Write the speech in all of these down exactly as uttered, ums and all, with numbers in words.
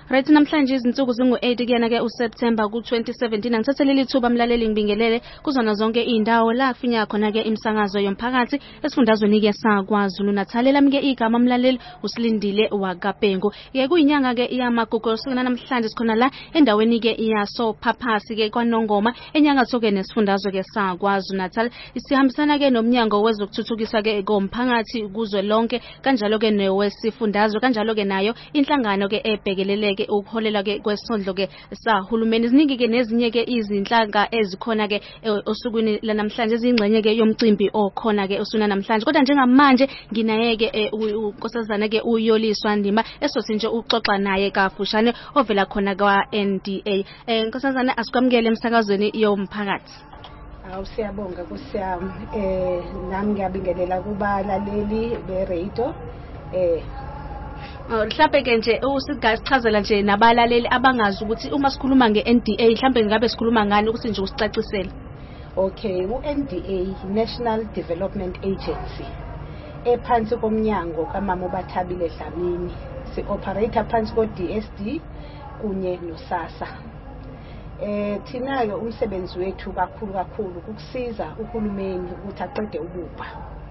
Right, namhlanje izinsuku zingu eight kuyena ke uSeptember ku twenty seventeen angithathelele ithuba mlaleli ngibingelele kuzona zonke indawo la kufinya khona ke imsakazo yomphakathi esifundazweni ke saKwaZulu Natal. Lami ke igama mlaleli usilindile waKapengu. Ke kuyinyanga ke iyamagugu sona namhlanje sikhona la endaweni ke iyaso phaphasi ke kwaNongoma enyakatho ke nesifundazwe ke saKwaZulu Natal. Isihambisana ke nomnyango wezokuthuthukisa ke komphakathi kuzwe lonke kanjalo ke newesifundazwe kanjalo ke nayo inhlangano ke ebhekelele ukuholela ke kwesondlo ke sahulumeni. Ziningi ke nezinye ke izinhlanga ezikhona ke osukwini lanamhlanje ezingxenye ke yomcimbi okhona ke osuna namhlanje. Kodwa njengamanje nginaye ke unkosazana ke uYoliswa Ndima esothi nje uxoxa naye kafushane ovela khona kwa N D A. Eh nkosazana asikwamukele emsakazweni yomphakathi. Awu siyabonga kusiyami. Eh nami ngiyabingelela kubalaleli be radio. Eh mhlambe ke nje usigasichazela nje nabalaleli abangazi ukuthi uma sikhuluma nge-N D A mhlambe ngabe sikhuluma ngani ukuthi nje usicacisele. Okay, u-N D A National Development Agency ephansi komnyango kaMama uBathabile Dlamini, si operator phansi ko D S D kunye noSASSA. Eh thina ke umsebenzi wethu kakhulu kakhulu ukusiza uhulumeni ukuthi aqede ububha.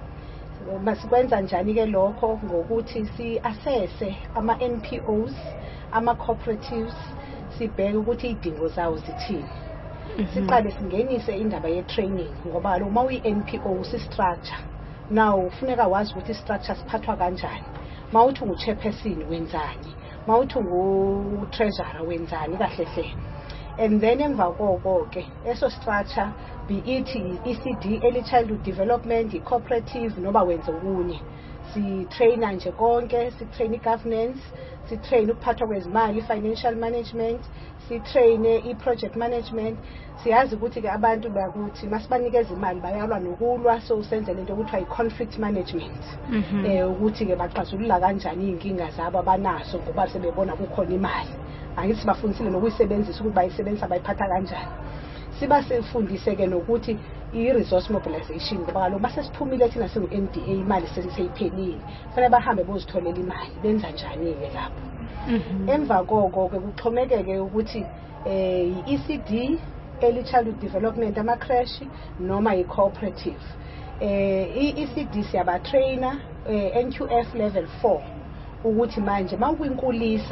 Masikwenza njani ke lokho ngokuthi si assesse ama N P Os, ama cooperatives, sibheke ukuthi idingo zawo zithini. Siqale singenise indaba ye training ngoba lo uma uyi N P O si structure now ufuneka wazi ukuthi structure siphathwa kanjani. Mawuthi ungu chairperson wenzani, mawuthi ungu treasurer wenzani kahle hle. And then emva koko ke eso structure be it E C D, early childhood development, i cooperative noba wenza okunye. Si train nje konke, si train governance, si train ukuphathwa kwezimali, financial management, si train i project management. Siyazi ukuthi ke abantu bakuthi masibanikeza imali bayalwa nokulwa, so usenze lento ukuthi i conflict management. Eh ukuthi ke baxazulula kanjani inkinga zabo abanaso ngoba sebebona kukhona imali. Angithi bafundisile nokuyisebenzisa ukuthi bayisebenzisa bayiphatha kanjani. Siba sifundise ke nokuthi i resource mobilization ngoba lo basesiphumile thina singu N D A imali sesiyiphelile. Kufanele bahambe bozitholela imali. Benza njani ke lapho? Emva koko ke kuxhomekeke ukuthi eh i E C D, early childhood development, ama crash noma i cooperative. Eh i E C D siyaba trainer N Q F level four ukuthi manje mawukwinkulisa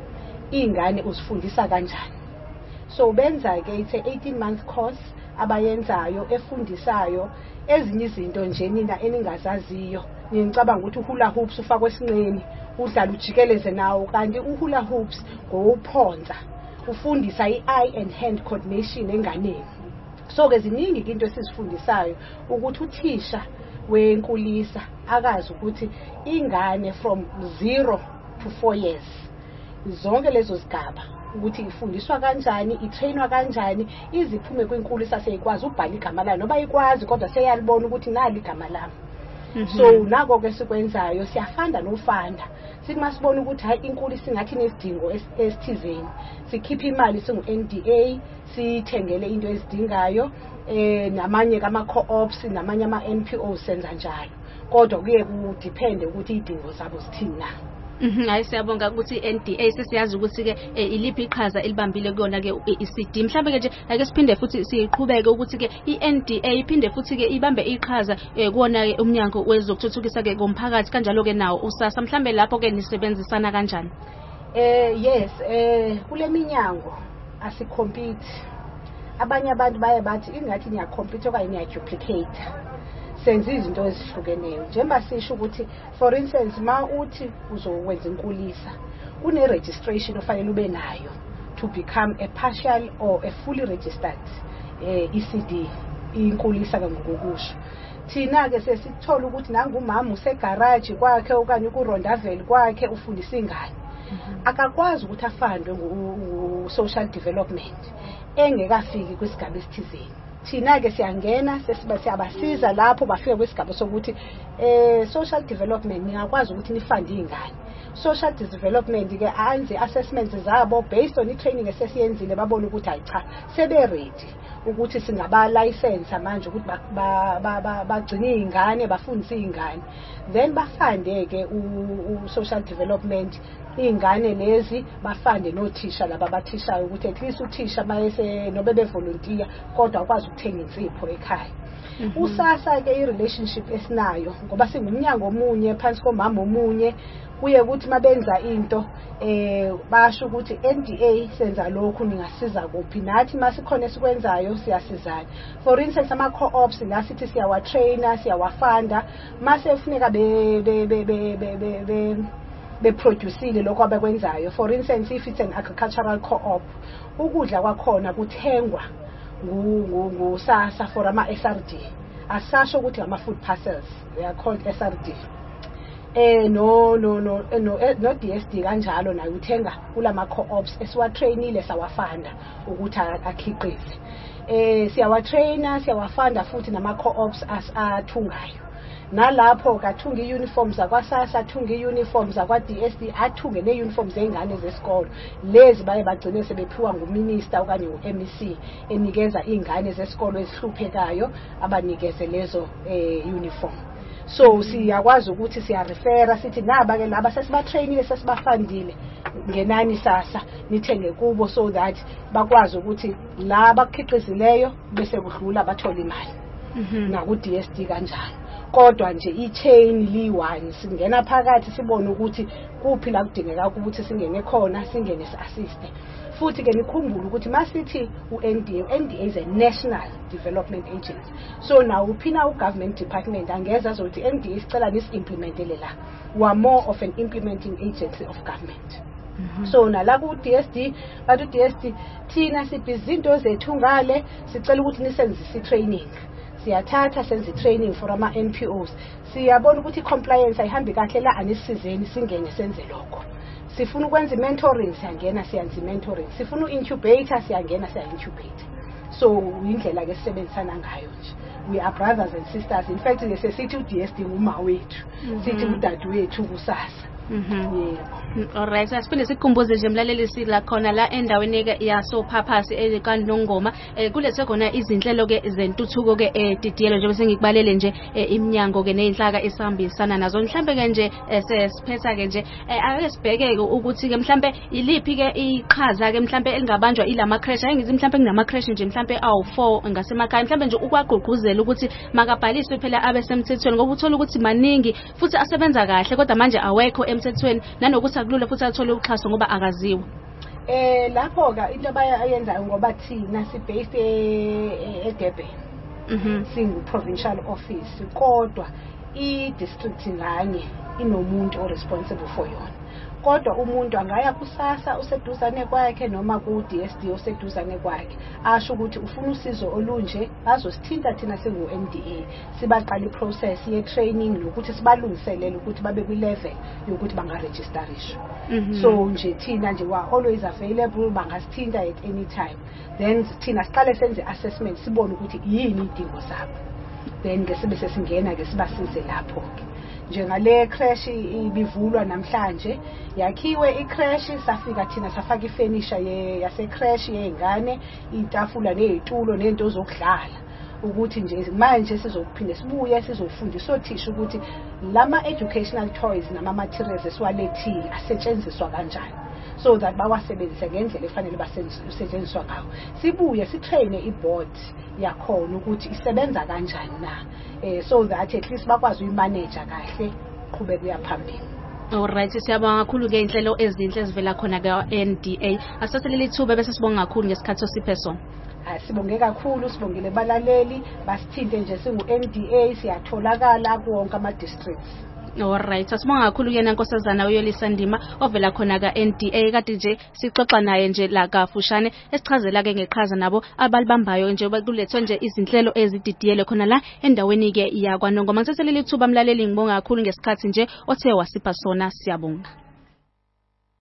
ingane usifundisa kanjani. So benza ke it's a eighteen month course abayenzayo efundisayo ezinye izinto nje nina eningazaziyo. Ngicabanga ukuthi uhula hoops ufakwe esinqeni udlala ujikeleze nawo kanti uhula hoops ngophonza ufundisa i-eye and hand coordination enganeni. So ke ziningi into esizifundisayo ukuthi uthisha wenkulisa akazi ukuthi ingane from zero to four years zonke lezo zigaba ukuthi ifundiswa kanjani, itrainwa kanjani, iziphume kwinkulisa seyikwazi ubhala igama layo noba ikwazi kodwa seyalibona ukuthi nali igama lami. So nako ke sikwenzayo siyafanda nofanda. Sithi masibona ukuthi hayi inkulisa ingathi nesidingo esithizeni, sikhipha imali singu N D A sithengele into ezidingayo eh namanye kama co-ops namanye ama N P Os senza njalo. Kodwa kuye kudepende ukuthi idingo zabo zithini na. Mhm hayi siyabonga ukuthi N D A sesiyazi ukuthi ke iliphi iqhaza elibambile kuyona ke I C D. Mhlambe ke nje ake siphinde futhi siqhubeke ukuthi ke I N D A iphinde futhi ke ibambe iqhaza kuona ke umnyango wezokuthuthukisa ke komphakathi kanjalo ke nawo uSASSA. Mhlambe lapho ke nisebenzisana kanjani? Eh yes eh kule minyango asicompete. Abanye abantu baye bathi ingathi niya compete okanye niya duplicate. Senza izinto ezihlukeneyo njengoba sisho ukuthi for instance ma uthi uzokwenza inkulisa kune registration ofanele ube nayo to become a partial or a fully registered eh E C D inkulisa ngokusho. Thina ke sesithola ukuthi nangumama usegarage kwakhe okanye ku Rondaville kwakhe ufundisa ingane akakwazi ukuthi afandwe ngu social development engekafiki kwisigaba esithizeni. Thina ke siyangena sesiba siyabasiza lapho bafike kwesigaba sokuthi eh social development ningakwazi ukuthi nifande ingane. social development ke anze assessments zabo based on i-training esesiyenzile babona ukuthi hayi cha sebe ready ukuthi singaba license manje ukuthi bagcine izingane bafundise izingane then bafande ke u social development izingane lezi bafande nothisha laba bathishayo ukuthi at least uthisha mayese nobe be volunteer kodwa ukwazi ukuthenga insipho ekhaya. Usasa ke i-relationship esinayo ngoba singumnyango omunye phansi komama omunye kuye ukuthi mabenza into eh basho ukuthi N D A senza lokhu ningasiza kuphi nathi masikhona esikwenzayo siyasizana. For instance ama co-ops ngasithi siyawa trainer siyawafanda mase ufuneka be be be be be beproducile lokho abakwenzayo. For instance if it's an agricultural co-op ukudla kwakhona kuthengwa ngusasa for ama S R D asasho ukuthi ama food parcels they are called S R D. Eh no no no no no D S D kanjalo nayo uthenga kulama co-ops esiwa trainile sawafanda ukuthi akhiqize. Eh siyawa trainer siyawafanda futhi nama co-ops athungayo. Nalapho kathunga i-uniforms zakwasasa athunga i-uniforms zakwa D S D athunge ne-uniforms zengane zesikolo lezi baye bagcine sebephiwa nguminister okanye u-M E C enikeza izingane zesikolo ezihluphekayo abanikeze lezo eh uniform. So siyakwazi ukuthi siya refera sithi naba ke laba sesiba trainile sesibafandile ngenani sasa nithenge kubo so that bakwazi ukuthi laba akhiqizileyo bese kudlula bathola imali na ku D S D kanjalo. Kodwa nje i-chain li-one singena phakathi sibone ukuthi kuphi la kudingeka ukuthi singene khona singene si-assiste. Futhi ke nikhumbule ukuthi masithi u-N D A N D A is a national development agency. So now uphina u-government department angeza azothi N D A sicela nisi-implementele la. We are more of an implementing agency of government. Mm-hmm. So nala ku D S D bathu D S D thina sibhizi into zethu ngale sicela ukuthi nisenzise training. Siyathatha senze training for ama N P Os siyabona ukuthi compliance ayihambi kahle la anisizeni singene senze lokho. Sifuna ukwenza mentoring siyangena siyenza mentoring, sifuna incubator siyangena siya incubate. So indlela ke sisebenzisana ngayo nje. We are brothers and sisters. In fact ke sesithi u D S D uma wethu sithi udadu wethu kusasa. Mhm. Yeah. Alright, asiphinde sikhumbuze nje mlaleli sila khona la endaweni ke yaso purpose ekanongoma kulethe khona izinhlelo ke zentuthuko ke edidiyelo nje bese ngikubalele nje iminyango ke nezinhlaka esihambisana nazo mhlambe ke nje sesiphetha ke nje ake sibheke ukuthi ke mhlambe iliphi ke iqhaza ke mhlambe elingabanjwa ilama crash ayingizi mhlambe kunama crash nje mhlambe awu four ngasemakhaya mhlambe nje ukwagqugquzela ukuthi makabhaliswe phela abesemthethweni ngoba uthola ukuthi maningi futhi asebenza kahle kodwa manje awekho emthethweni nanokuthi akulula futhi athole uxhaso ngoba akaziwa. Eh lapho ke into abayenzayo ngoba thina si based e Durban. Mhm. Singu provincial office kodwa i district nganye inomuntu o responsible for yona. Kodwa umuntu angaya kusasa useduzane kwakhe noma ku D S D oseduzane kwakhe asho ukuthi ufuna usizo olunje bazosithinta thina singu N D A sibaqala iprocess ye training lokuthi sibalungiselele ukuthi babe ku level yokuthi banga registerishwa. So nje thina nje wa always available bangasithinta at any time. Then thina siqale senze assessment sibone ukuthi yini idingo zabo. Then ke sibe sesingena ke sibasize lapho ke. Njengale crash ibivulwa namhlanje yakhiwe i-crash safika thina safaka ifurniture ye yase crash yezingane itafula nezitulo nento zokudlala ukuthi nje manje sizophinde sibuye sizofundisa othisha ukuthi lama educational toys nama materials esiwalethile asetshenziswa kanjani so that bawasebenzise ngendlela efanele basetshenziswa ngawo. Sibuye sitraine i-board yakhona ukuthi isebenza kanjani na eh so that at least bakwazi uyimanage kahle qhubeka uyaphambili. Alright, siyabonga kakhulu ke inhlelo ezinhle ezivela khona ka N D A. Asathelele ithuba bese sibonga kakhulu ngesikhathi osiphe sona. Sibonge kakhulu sibongile balaleli basithinte nje singu N D A siyatholakala kuwonke ama districts. Alright, asibonga kakhulu yena Nkosazana uYolisa Ndima ovela khona ka N D A kade nje sixoxa naye nje la kafushane esichazela ke ngeqhaza nabo abalibambayo nje bekulethwe nje izinhlelo ezididiyele khona la endaweni ke yakwaNongoma. Ngithathelele ithuba mlaleli ngibonga kakhulu ngesikhathi nje othe wasipha sona siyabonga.